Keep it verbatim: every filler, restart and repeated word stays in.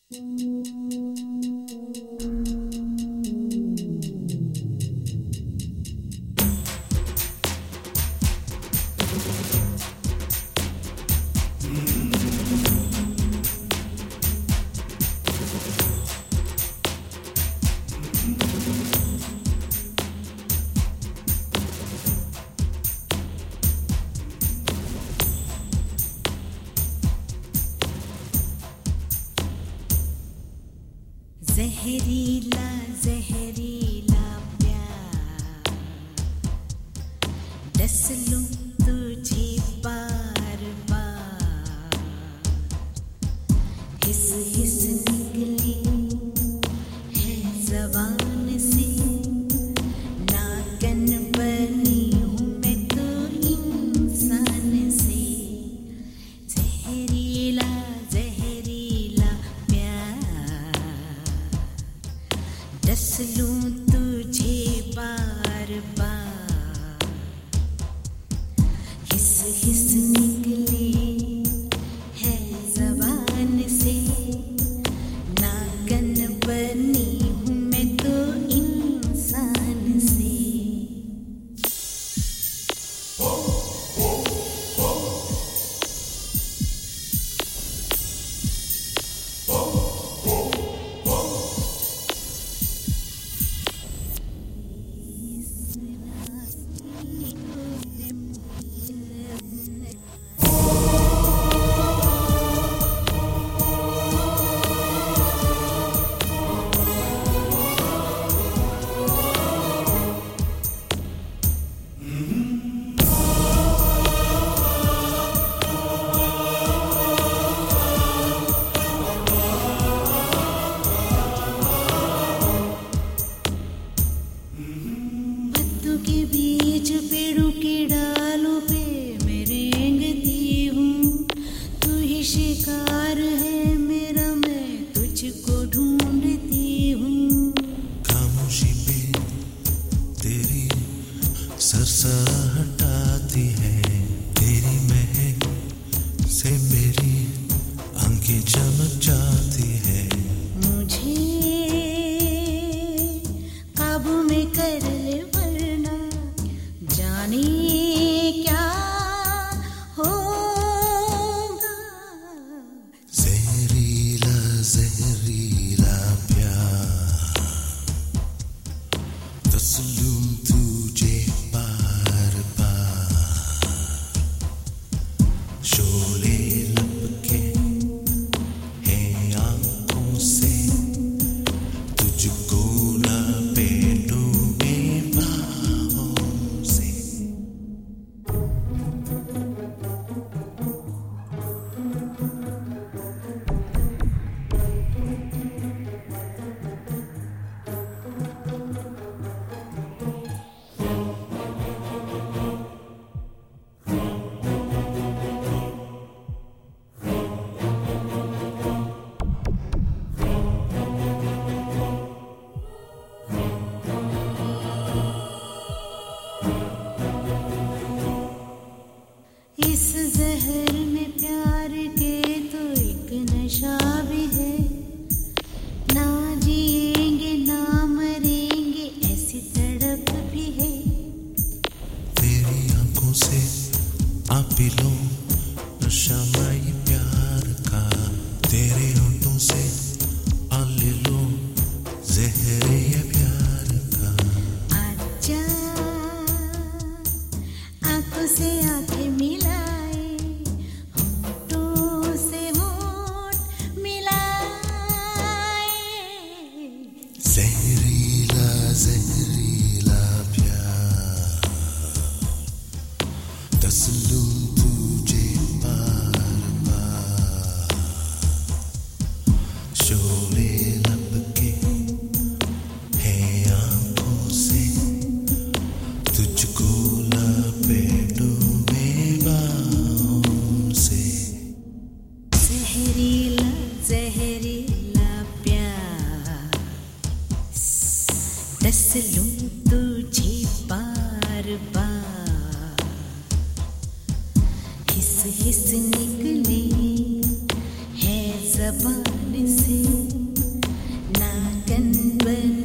जहरीला जहरीला प्यार, डस लूं तुझे बार बार, हिस हिस निकली है ज़बान से, नागन बनी हूँ मैं तो इंसान से। जहरीला जहरीला प्यार, डस लूं तुझे बार बार, हिस हिस निकले है ज़बान से, नागन बनी हूँ मैं तो इंसान से। के बीच पेड़ों के डालों पे मैं रेंगती हूँ, तू ही शिकार है मेरा, मैं तुझको ढूंढती हूँ। खामोशी पे तेरी सरसराहटाती है, तेरी महक से मेरी आंखें चमक जाती है। मुझे काबू में कर ले वरना जाने क्या होगा। जहरीला जहरीला प्यार, दस लूं तुझे बार बार, शोले लपके हैं आंखों से, तुझको लपेटूं मैं बाहों से। इस जहर में प्यार के तो एक नशा भी है, ना जिएंगे ना मरेंगे ऐसी तड़प भी है। तेरी आंखों से आप पी लो नशा माई प्यार का, तेरे होठों से आ ले लो जहर ये प्यार का। आजा आंखों से आंखें मिलाए, होठों से होठ मिलाए। जहरीला जहरीला प्यार, दस लूं तुझे बार बार, शोले लपके हैं आंखों से, तुझको लपेटूं मैं बाहों से। जहरीला जहरीला प्यार, दस लूं तुझे बार बार, हिस हिस निकले है जबान से नाकन बन